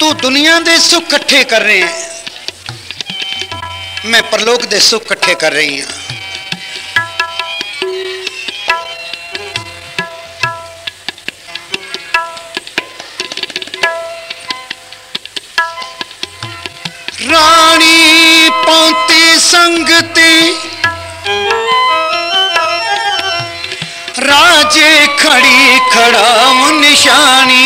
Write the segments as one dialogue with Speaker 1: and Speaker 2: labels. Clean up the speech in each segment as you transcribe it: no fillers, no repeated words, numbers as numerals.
Speaker 1: तू दुनिया दे सुख इकट्ठे कर रहे हैं, मैं परलोक दे सुख इकट्ठे कर रही हूं। रानी पौती संगती राजे खड़ी खड़ा निशानी,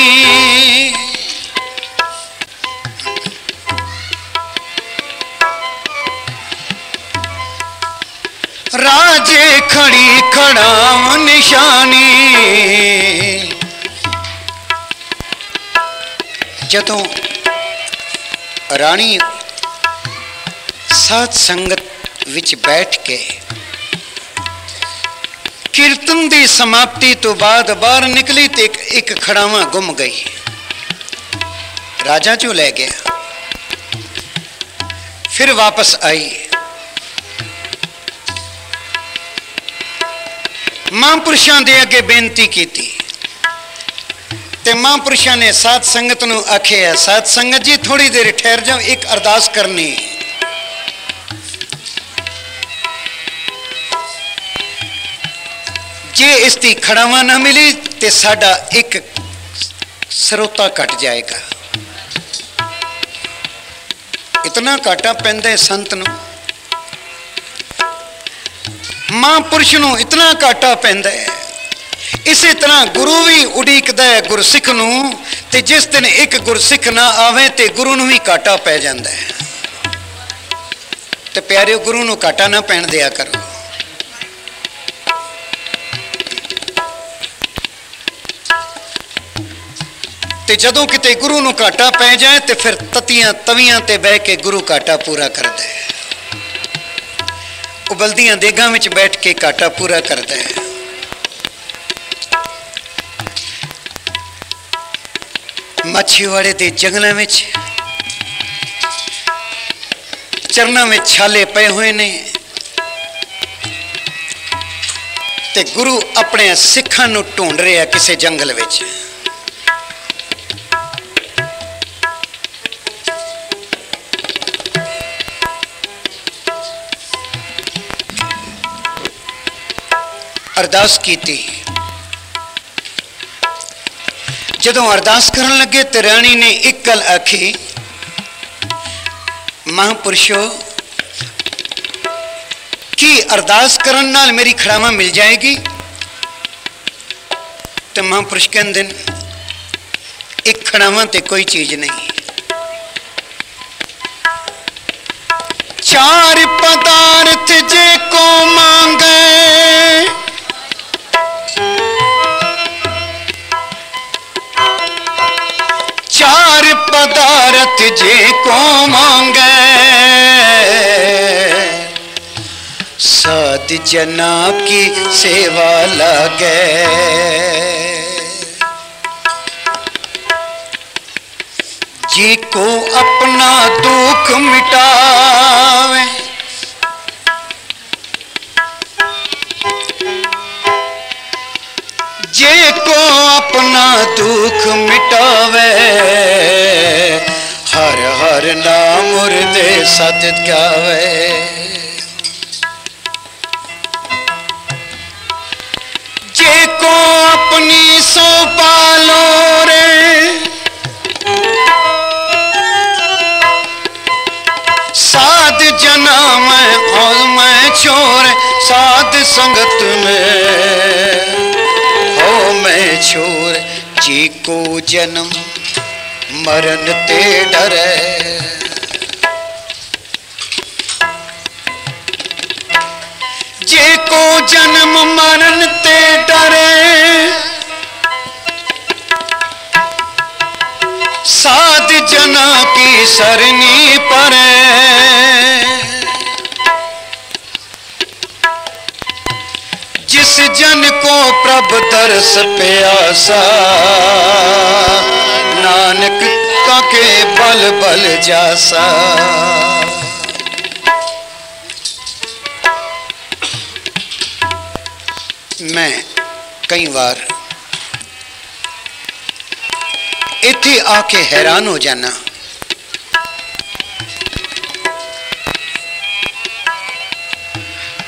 Speaker 1: राजे खड़ी खड़ा निशानी। जदों रानी साध संगत विच बैठ के कीर्तन की समाप्ति तो बाद बाहर निकली तो एक खड़ावा गुम गई, राजा चो ले गया। फिर वापस आई, महापुरुषों के अगे बेनती की ते महापुरुषों ने साध संगत नूं आखिया, साध संगत जी थोड़ी देर ठहर जाओ, एक अरदास करनी। जे इसकी खड़ावा ना मिली तो साडा एक सरोता कट जाएगा। इतना घाटा पैंदा है संत नूं, महापुरुष नूं इतना घाटा पैंदा है। इसी तरह गुरु भी उड़ीकदा है गुरसिख नूं, ते जिस दिन एक गुरसिख ना आवे ते गुरु नूं भी घाटा पै जांदा है। ते प्यारे गुरु नूं घाटा ना पैण दिया करो। ते जदों किते गुरु नूं घाटा पै जाए ते फिर ततियां तवियां ते बह के गुरु घाटा पूरा करदा है। उबलदियां देगां विच बैठ के घाटा पूरा करदा है। मच्छीवाड़े के जंगलों में चरना में छाले पे हुए ने ते गुरु अपने सिखां नूं ढूंढ रहा किसी जंगल में। अरदास की जदों अरदास करन लगे तो रानी ने एक गल आखी, महापुरुषो की अरदास करन नाल मेरी खड़ावा मिल जाएगी? तो महापुरुष कहंदे एक खड़ावा ते कोई चीज नहीं, चार पदार्थ जे को मांगे, चार पदार्थ जे को मांगे, साध जना की सेवा लागे। जी को अपना दुख मिटावे, जे को अपना दुख मिटावे, हर हर नाम मुर्दे सत गावे। जे को अपनी सो पालो रे, साध जना में और मैं छोर, साध संगत में हो मैं छोर। जी को जन्म मरण ते डरे, जे को जन्म मरण ते डरे, साध जना की सरनी परे। जिस जन को प्रभु दर्श प्यासा, नानक काके बल बल जासा। मैं कई बार इत्थे आके हैरान हो जाना,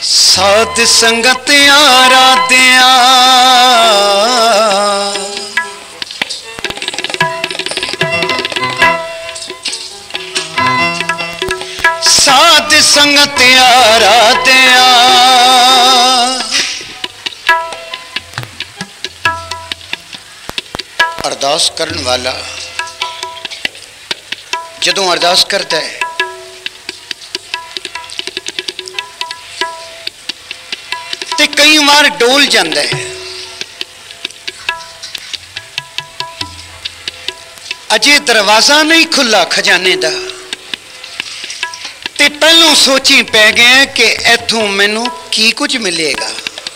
Speaker 1: साध संगत आराध्या साध संगत आराध्या अरदास करन वाला जदों अरदास करता है ते कई बार डोल जाता है। अजे दरवाजा नहीं खुला खजाने का ते पहलों सोची पै गए कि इथों मैनू की कुछ मिलेगा।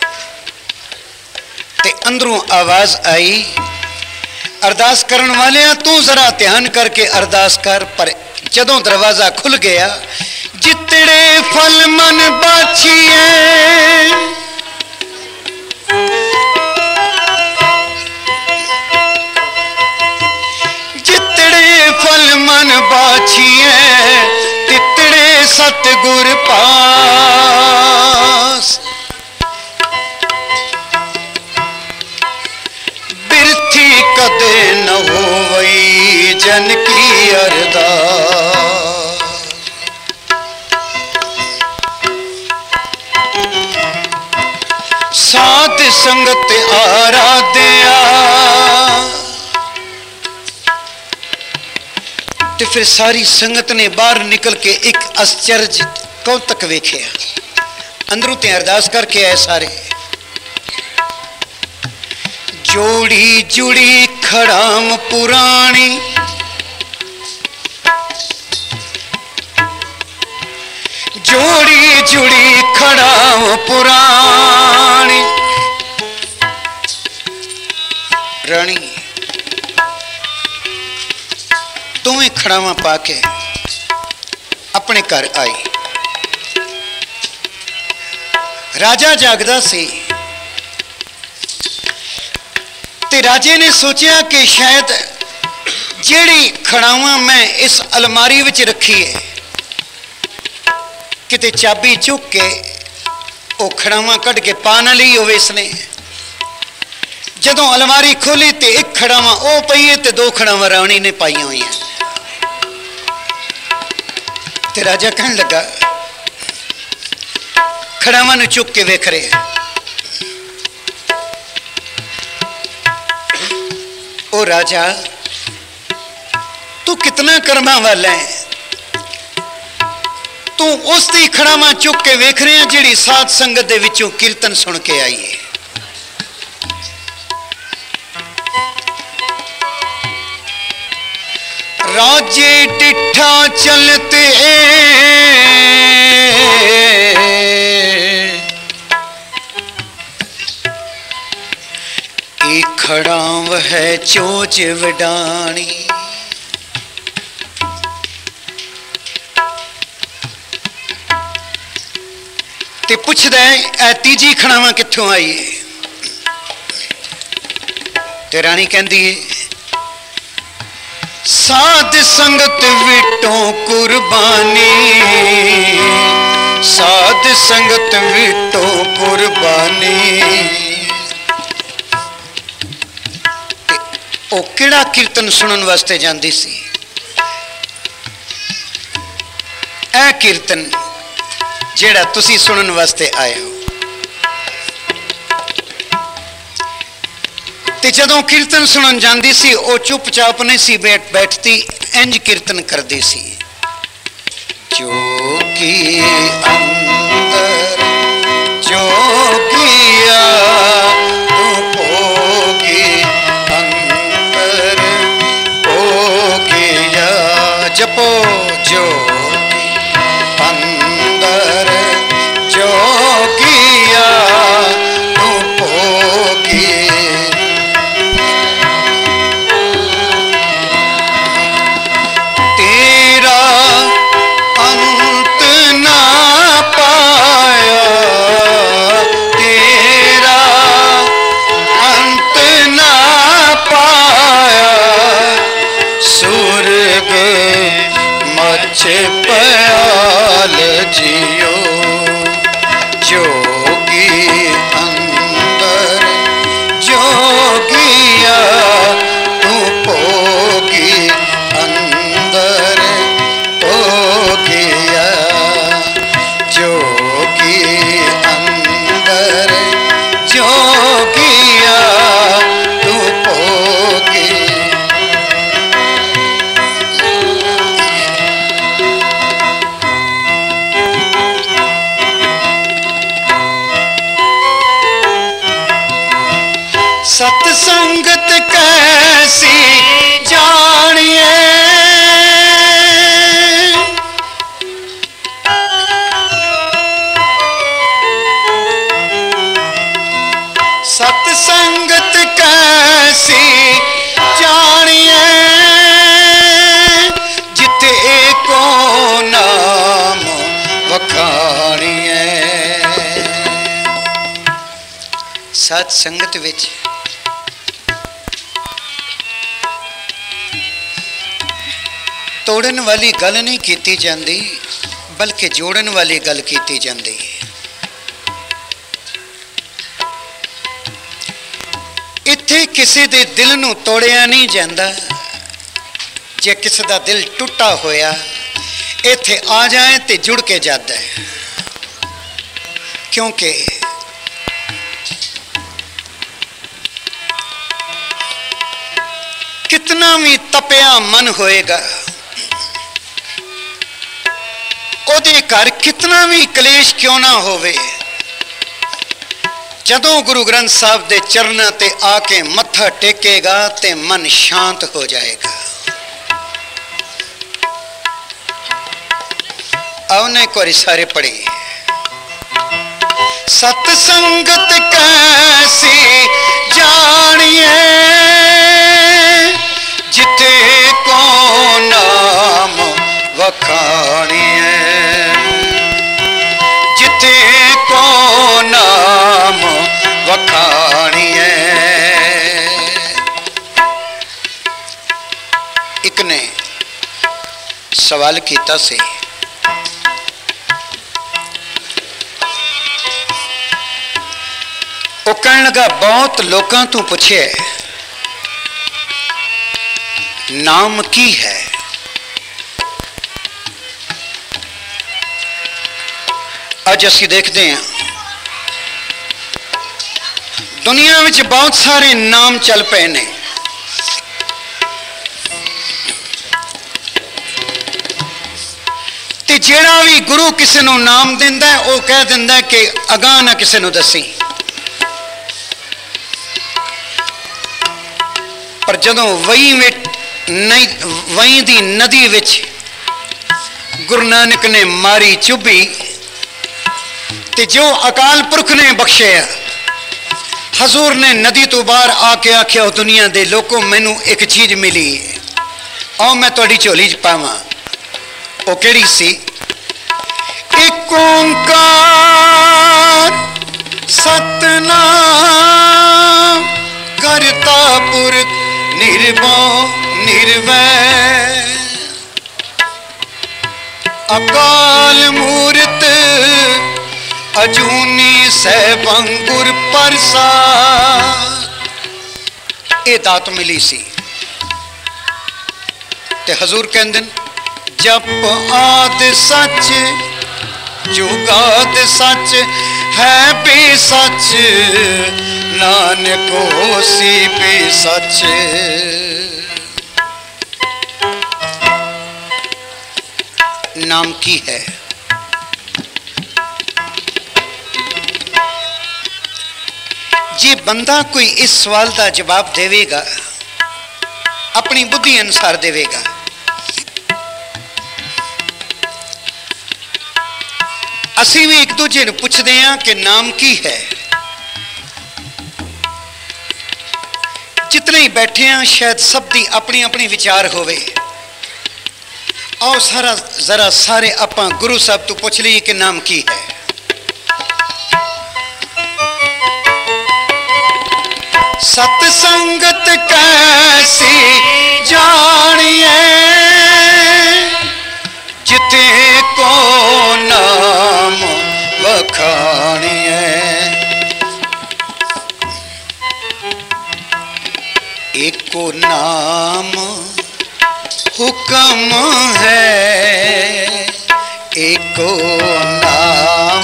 Speaker 1: ते अंदरों आवाज आई अरदास करन वाले तू जरा ध्यान करके अरदास कर। पर जदों दरवाजा खुल गया जितड़े फल मन बाछिए जितड़े फल मन बाछिए तितड़े सतगुर पास बिरथी कदे न होवई जन की अरदास। साध संगत आराध्या ते फिर सारी संगत ने बाहर निकल के एक आश्चर्य कौतक वेखिया। अंदरों ते अरदास करके आए सारे। जोड़ी जुड़ी खड़ाम पुरानी जोड़ी जुड़ी खड़ाम पुरानी रानी दोवें खड़ावा पाके अपने घर आई। राजा जागदा सी ते राजे ने सोचा कि शायद जेड़ी खड़ावा मैं इस अलमारी विच रखी है किते चाबी चुक के वो खड़ावा कढ़ के पा ना ली होवे इसने। जदों अलमारी खोली तो एक खड़ावा वो पई है ते दो खड़ावा रानी ने पाई हुई हैं। ते राजा कहन लगा खड़ावा नूं चुक के वेख रहे ओ राजा तू कितना कर्मा वाला है। तू उस दी खड़ावा चुक के वेख रहे हैं जिहड़ी साध संगत दे विचों कीर्तन सुन के आई है। राजे डिठा चलते खड़ाव है चोच वडानी ते पुछदा है तीजी खड़ावा कित्थों आई है। ते रानी कहंदी है साध संगत विटों कुर्बानी साध संगत विटों कुर्बानी। ओ किहड़ा कीर्तन सुनन वास्ते जांदी सी। ऐ कीर्तन जेड़ा तुसी सुनन वास्ते आए हो। ते जदों कीर्तन सुनन जांदी सी ओ चुपचाप नहीं सी बैठती इंज कीर्तन करदी सी। जोगी अंदर जोगिया तू भोगी अंदर भोगिया जपो जोगी अंदर जोगिया तू भोगी। प्याल जियो जो संगत विच तोड़न वाली गल नहीं की जाती, बल्कि जोड़न वाली गल की जाती है। इत्थे किसी दे दिल नूं तोड़िया नहीं जाता। जे किसी का दिल टुटा होया इत्थे आ जाए तो जुड़ के जाता है, क्योंकि कितना भी तपिया मन होएगा, ओदे घर कितना भी कलेश क्यों ना होवे, जदों गुरु ग्रंथ साहब दे चरणों ते आके मत्था टेकेगा ते मन शांत हो जाएगा। आवने को सारे पढ़ी। सतसंगत कैसी जानिए जिथे को नाम वखाणिए, जिथे को नाम वखाणिए। एक ने सवाल किया से, वो कहने लगा बहुत लोगों तो पूछे नाम की है। अज असी देखते हैं दुनिया में बहुत सारे नाम चल पे ने, ते जेड़ा भी गुरु किसी को नाम दिंदा है वो कह दिंदा है कि अगां ना किसी को दसी। पर जदों वही दी नदी विच गुरु नानक ने मारी चुभी ते जो अकाल पुरख ने बख्शे, हजूर ने नदी तो बाहर आके आख्या दुनिया दे लोगों मैनू एक चीज मिली, आओ मैं तुहाडी झोली च पावां। वो केड़ी सी? एक ओंकार सतनाम करता पुरख निर्भय निर्वैर, अकाल मूर्त अजूनी सहबं गुर प्रसाद। ये दात मिली सी ते हजूर कहंदे जप आद सच जुगाद सच है बेसच, नानक होसी बेसच। नाम की है? जे बंदा कोई इस सवाल का जवाब देवेगा, अपनी बुद्धि अनुसार देवेगा, असी भी एक दूजे को पूछते हैं कि नाम की है। जितने ही बैठे हैं शायद सब दी अपनी अपनी विचार होवे। आओ सारा जरा सारे आप गुरु साहब तो पूछ लीए कि नाम की है। सतसंगत कैसी जानिए जिथे को नाम वखाणिए, एको नाम हुक्म है, एको नाम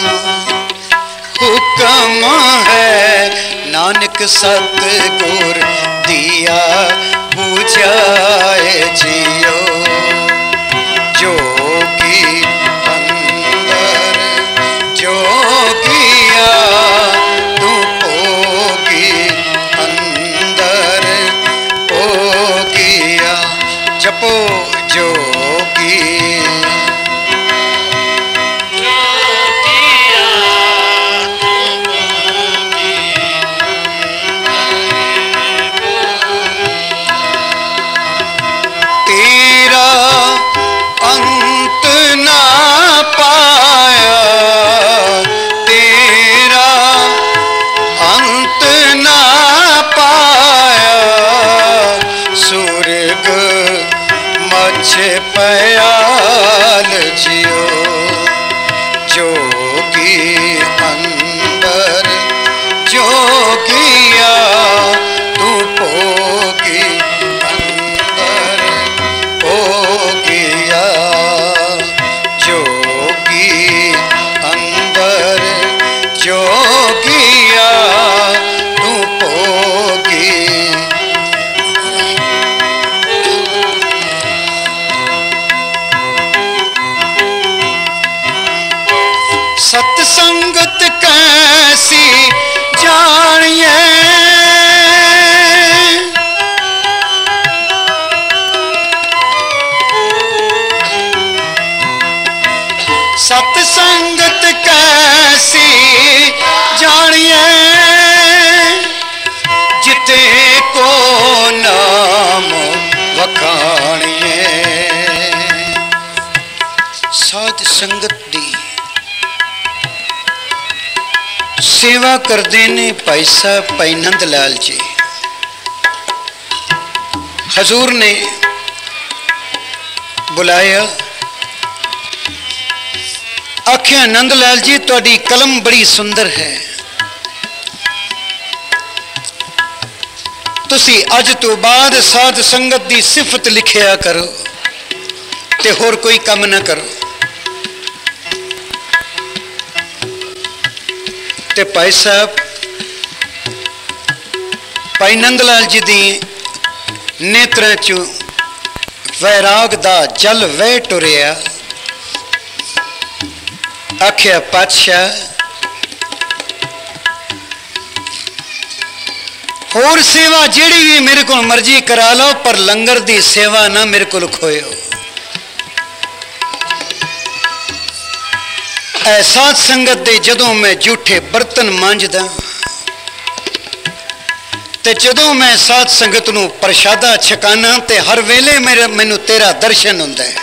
Speaker 1: हुक्म है, नानक सतगुर दिया बुझाए जियो, जोगी अंदर जोगिया तू पोगी अंदर पोगिया, जपो जोगी पाया, तेरा अंत ना अच्छे पयाल जियो जोगी अंदर जोगिया तू पोगी अंदर पोगिया जोगी अंदर जोगिया तू पोगी। सत्संगत कैसी जानिए सत्संगत कैसी जानिए जिते को नाम वखाणिए। साध संगत दी सेवा करते ने भाई साहब भाई नंद लाल जी। हजूर ने बुलाया, आख्या नंद लाल जी तुहाडी कलम बड़ी सुंदर है, तुसी अज तो बाद साध संगत दी सिफत लिखिया करो ते होर कोई काम ना करो। ते भाई साहब भाई नंद लाल जी दी नेत्रों चो वैराग दा जल वह टुरिया। आख्या पातशाह होर सेवा जेड़ी भी मेरे को मर्जी करा लो, पर लंगर दी सेवा ना मेरे को खोयो। साध संगत दे जदों मैं झूठे बर्तन मांजदा ते जदों मैं साध संगत नूं प्रशादा छकाना ते हर वेले मैनू तेरा दर्शन हुंदा है।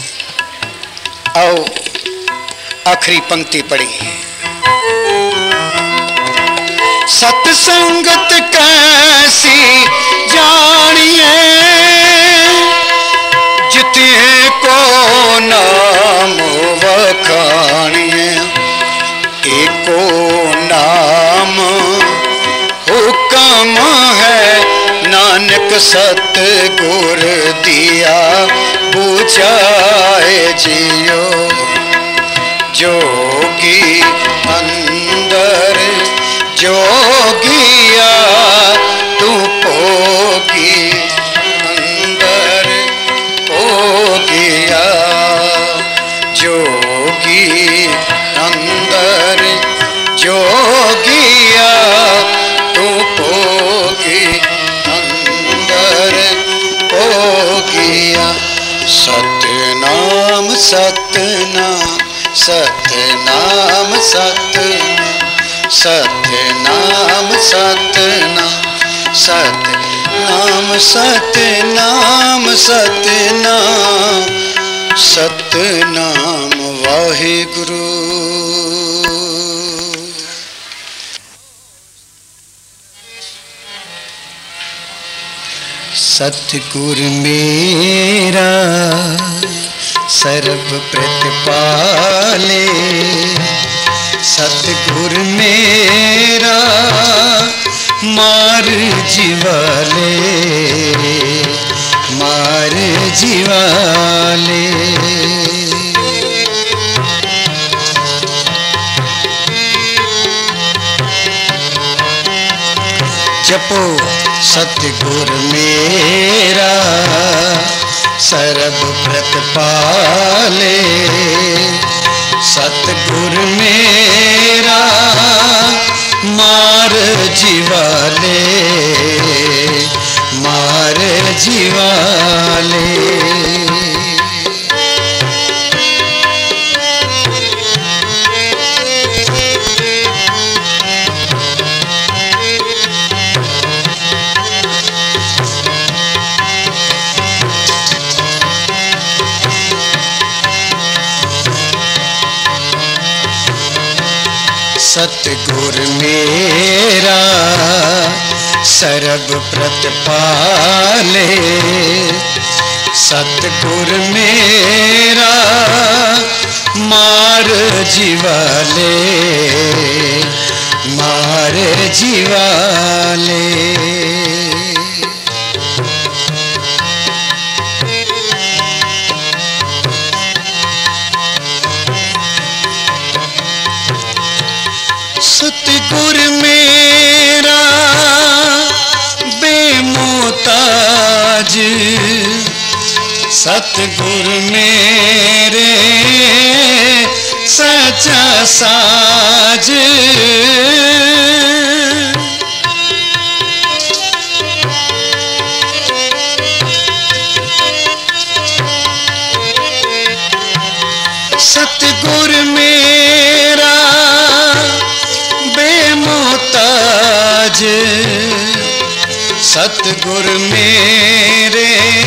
Speaker 1: आओ आखिरी पंक्ति पढ़ी। सत्संगत कैसी जानिए जिते को नाम वखाणिए। एको नाम हुक्म है नानक सतगुर दिया बुझाए जियो जोगी अंदर जोगिया तू पोगी अंदर पोगिया जोगी अंदर जोगिया तू पोगी अंदर पोगिया। सतनाम सतनाम सतनाम सतनाम सतनाम सतनाम सतनाम सतनाम सतनाम सतनाम वाहिगुरु। सतगुर मेरा सर्व प्रतिपाले, सतगुर मेरा मार जीवाले मार जीवाले। जपो सतगुर मेरा सर्व प्रतिपाले, सतगुर मेरा मार जीवाले मार जीवाले। सतगुर मेरा सर्व प्रतिपाले, सतगुर मेरा मार जीवाले, मार जीवाले। सतगुर मेरा बेमोहताज, सतगुर मेरे सच्चा साज। सतगुर मेरा बेमोहताज, सतगुर मेरे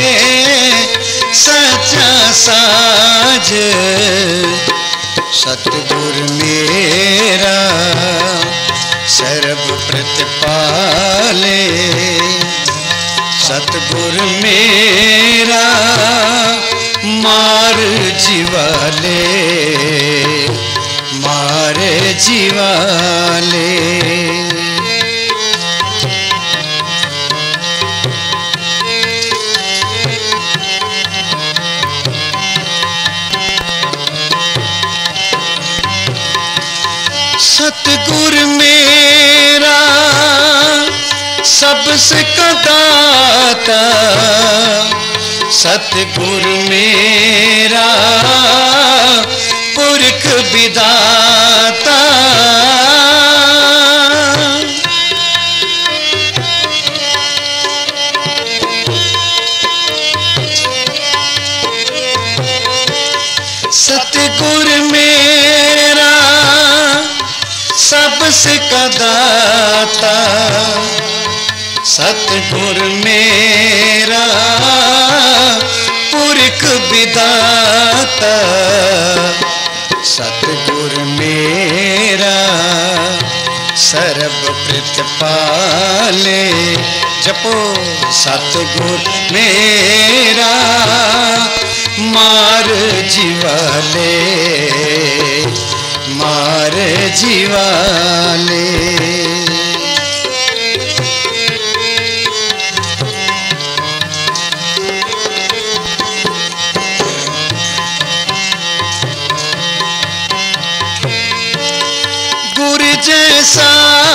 Speaker 1: सच्चा साज। सतगुर मेरा सर्व प्रतिपाले, सतगुर मेरा मार जीवाले, मार जीवाले। सतगुर मेरा सबसे दाता, सतगुर मेरा पुरख विधाता। सतगुर मेरा सबसे दाता, सतगुर मेरा पुरख विधाता। सतगुर मेरा सर्व प्रतिपाले, जपो सतगुर मेरा मार जीवाले, मार जीवाले। गुर जैसा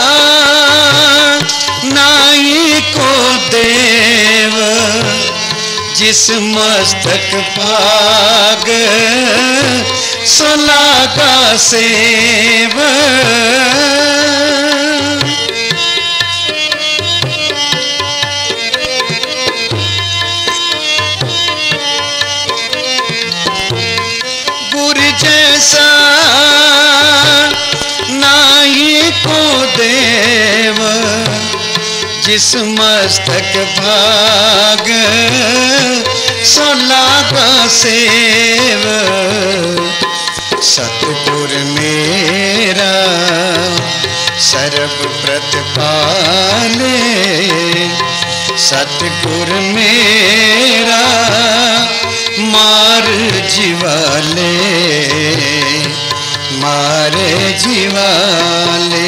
Speaker 1: नाई को देव, जिस मस्तक भाग सुलागा सेव। गुर जैसा नाई को देव, जिस मस्तक भाग सुलागा सेव। सतगुर मेरा सर्व प्रतिपाले, सतगुर मेरा मार जीवाले, मार जीवाले।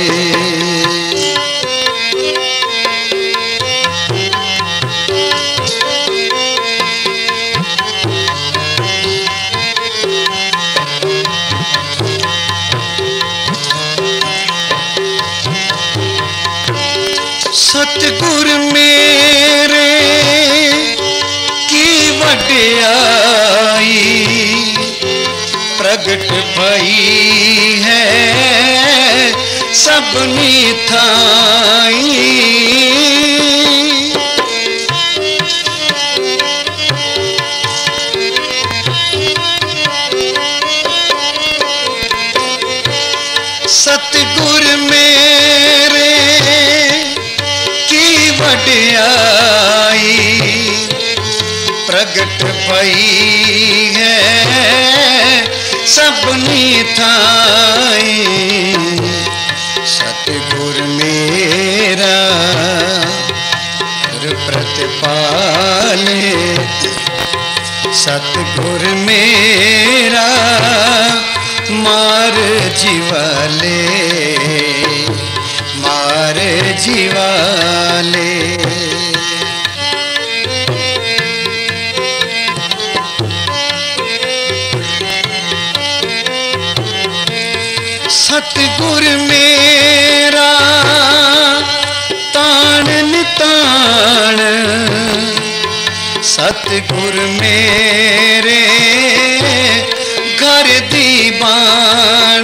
Speaker 1: सतगुर मेरे की वड्याई प्रगट भई है सबनी थाई। सतगुर मेरे वड्याई प्रगट भई है सबनी थाई। सतगुर मेरा प्रतिपाले, सतगुर मेरा मार जीवाले, मार जीवाले। सतगुर मेरा तान नितान, सतगुर मेरे घर दी बाण।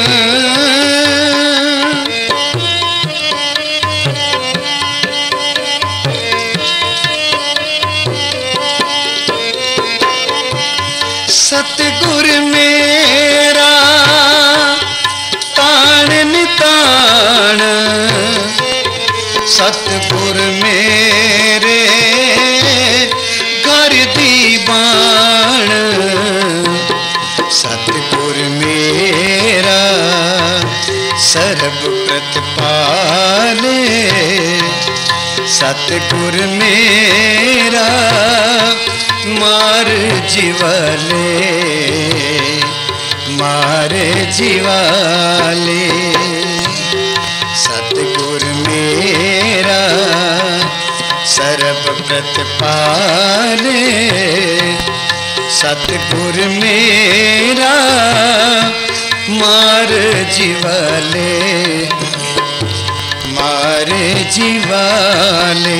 Speaker 1: सतगुर मेरा तान नितान, सतगुर मेरे घर दी बाण। सतगुर मेरा सर्ब प्रतिपाले, सतगुर मेरा मार जीवाले, मार जीवाले। सतगुर मेरा सर्ब प्रतिपाले, सतगुर मेरा मार जीवाले, मार जीवाले।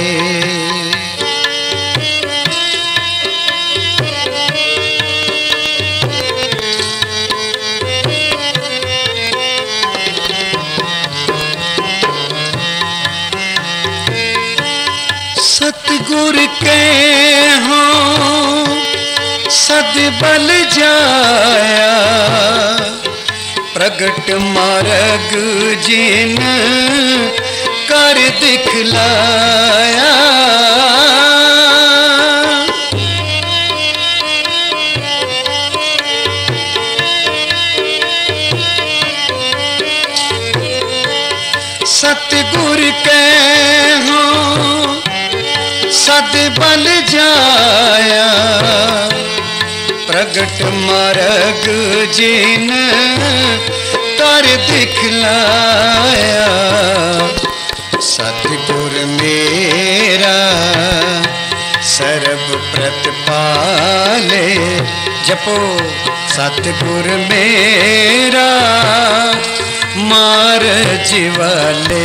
Speaker 1: सतगुर के हों सद बल जाया, प्रगट मार्ग जिन कर दिखलाया। सतगुर के हों सद बल जाया, प्रगट मार्ग जिन कर दिखलाया। सतगुर मेरा सर्ब प्रतिपाले, जपो सतगुर मेरा मार जीवाले,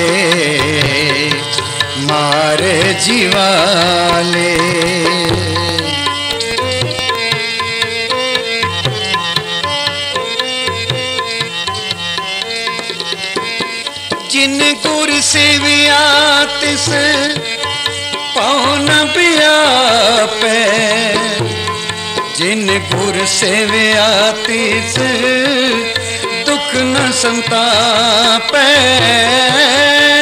Speaker 1: मार जीवाले। जिन गुर सेविया तिस पाँव न व्यापे, जिन गुर सेविया तिस दुख न संतापे।